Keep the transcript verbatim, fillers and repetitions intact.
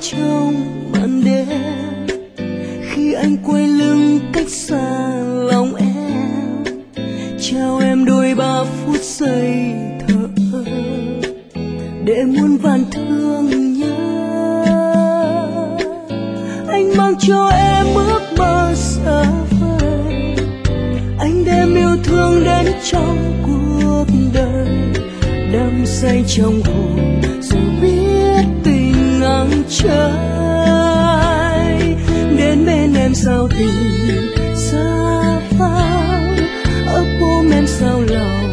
trong màn đêm, khi anh quay lưng cách xa lòng em. Chào em đôi ba phút giây thở ơ để muôn vàn thương nhớ. Anh mang cho em ước mơ xa vời, anh đem yêu thương đến trong cuộc đời. Đắm say trong hồn dù biết tình ngang trái, đến bên em sao tình xa vắng, ấp ôm em sao lòng